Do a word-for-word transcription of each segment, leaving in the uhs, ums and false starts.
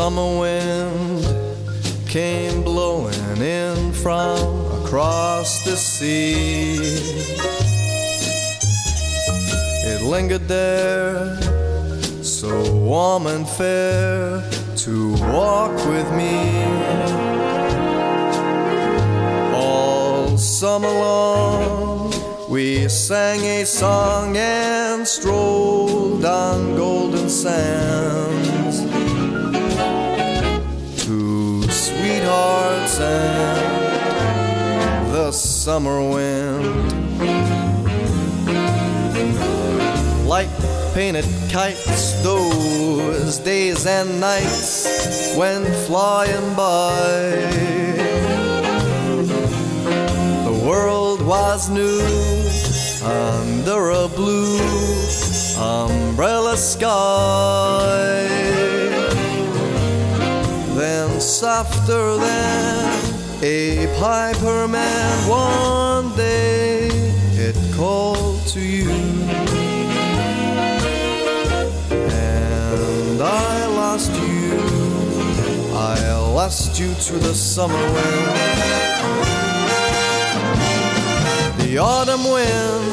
summer wind came blowing in from across the sea. It lingered there, so warm and fair, to walk with me. All summer long we sang a song and strolled on golden sands, two sweethearts and the summer wind. Like painted kites, those days and nights went flying by. The world was new under a blue umbrella sky. Then softer than a piper man, one day it called to you, and I lost you. I lost you to the summer wind. The autumn wind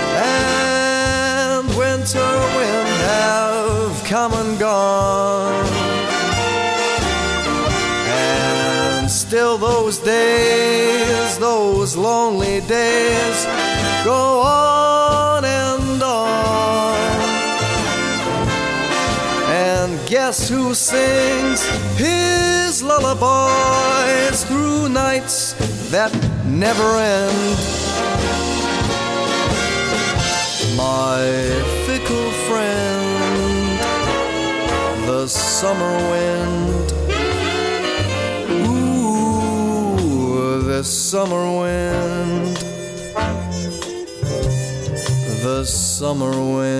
and winter wind have come and gone, and still those days, those lonely days, go on and on. And guess who sings his lullabies through nights that never end? My fickle friend, the summer wind. Ooh, the summer wind, the summer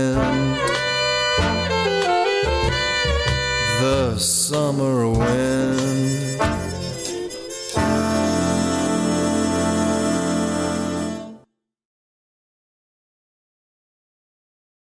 wind, the summer wind.